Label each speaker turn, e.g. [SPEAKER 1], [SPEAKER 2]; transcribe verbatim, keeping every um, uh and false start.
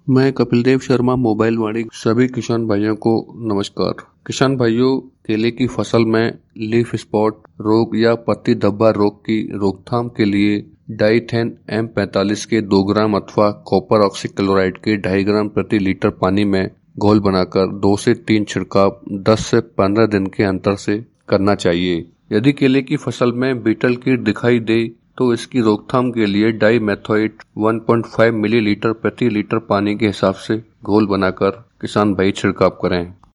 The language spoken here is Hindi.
[SPEAKER 1] मैं कपिल देव शर्मा मोबाइल वाणी सभी किसान भाइयों को नमस्कार। किसान भाइयों, केले की फसल में लीफ स्पॉट रोग या पत्ती धब्बा रोग की रोकथाम के लिए डाइथेन एम पैंतालीस के दो ग्राम अथवा कॉपर ऑक्सीक्लोराइड के ढाई ग्राम प्रति लीटर पानी में घोल बनाकर दो से तीन छिड़काव दस से पंद्रह दिन के अंतर से करना चाहिए। यदि केले की फसल में बीटल कीट दिखाई दे तो इसकी रोकथाम के लिए डाइमेथोएट एक पॉइंट पाँच मिलीलीटर प्रति लीटर पानी के हिसाब से घोल बनाकर किसान भाई छिड़काव करें।